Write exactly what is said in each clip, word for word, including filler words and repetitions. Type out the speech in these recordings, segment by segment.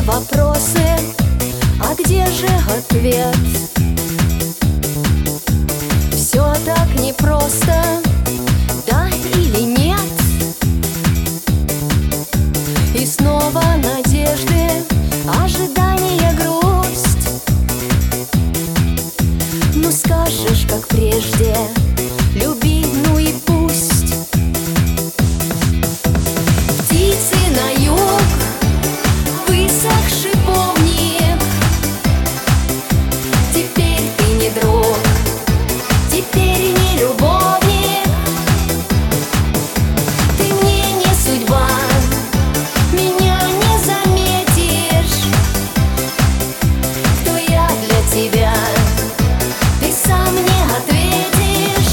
Вопросы, а где же ответ? Все так непросто, да или нет? И снова надежды, ожидание, грусть. Ну скажешь, как прежде, люби, ну и пусть. Птицы на юг, высохший помник. Теперь ты не друг, теперь не любовник. Ты мне не судьба, меня не заметишь. Кто я для тебя, ты сам не ответишь.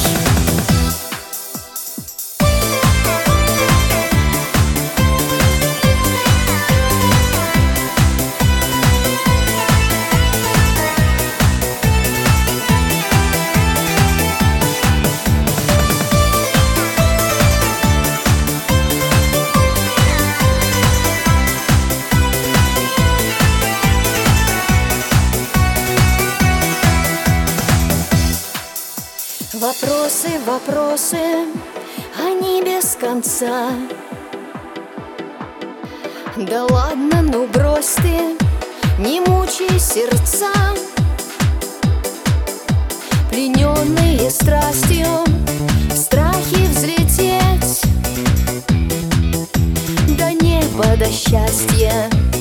Вопросы, вопросы, они без конца. Да ладно, ну брось ты, не мучай сердца. Плененные страстью, в страхе взлететь до неба, до счастья.